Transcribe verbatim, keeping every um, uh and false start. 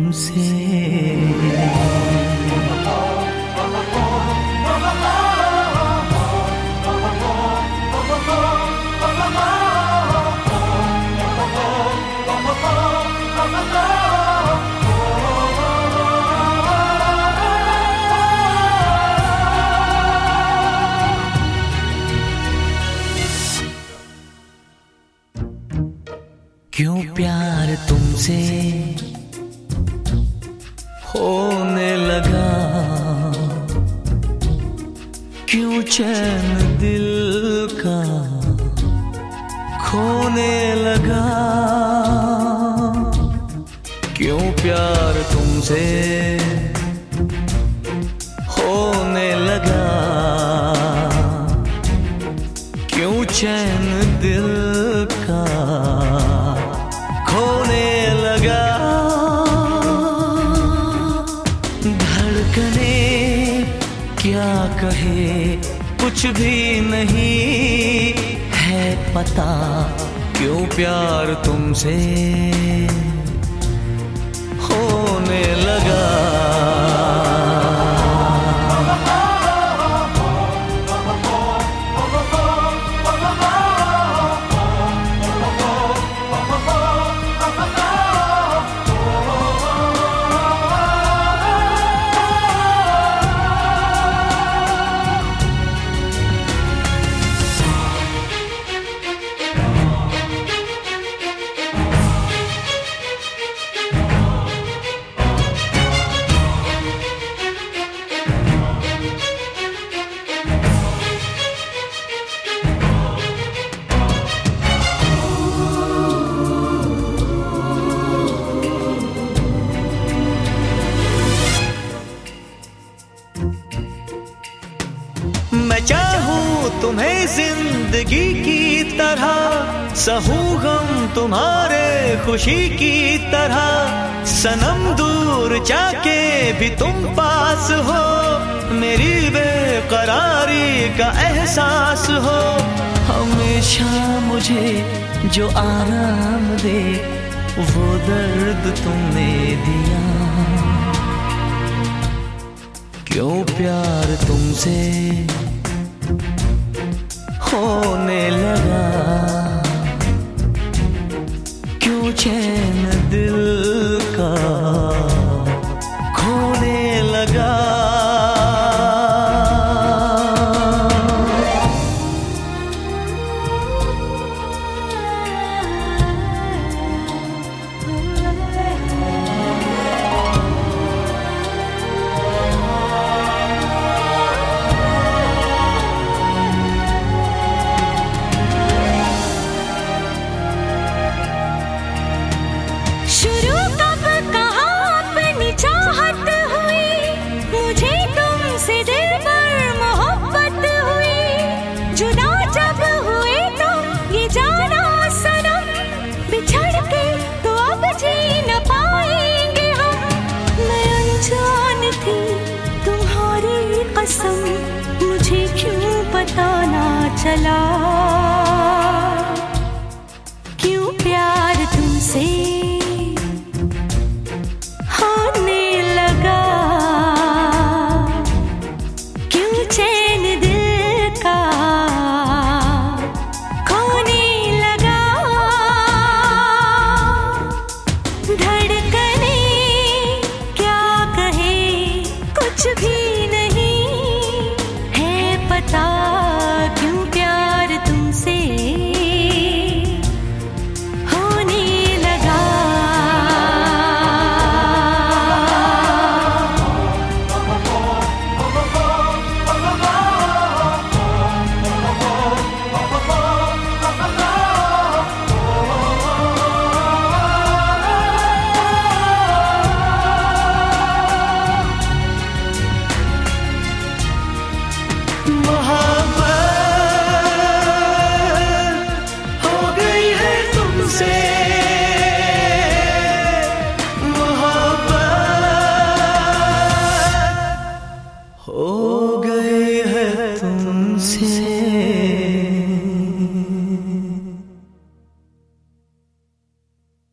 तुमसे। क्यों प्यार तुमसे होने लगा, क्यों चैन दिल का खोने लगा, क्यों प्यार तुमसे होने लगा, क्यों चैन दिल का खोने लगा। धड़कने क्या कहे कुछ भी नहीं है पता, क्यों प्यार तुमसे होने लगा। मैं चाहूँ तुम्हें जिंदगी की तरह, सहूँ गम तुम्हारे खुशी की तरह। सनम दूर जाके भी तुम पास हो, मेरी बेकरारी का एहसास हो। हमेशा मुझे जो आराम दे वो दर्द तुमने दिया, क्यों प्यार तुमसे होने लगा, क्यों चैन दिल का खोने लगा। मुझे क्यों पता ना चला, क्यों प्यार तुमसे होने लगा, क्यों चैन दिल का खोने लगा। धड़कने क्या कहे कुछ भी क्यों प्यार तुमसे होने लगा। महा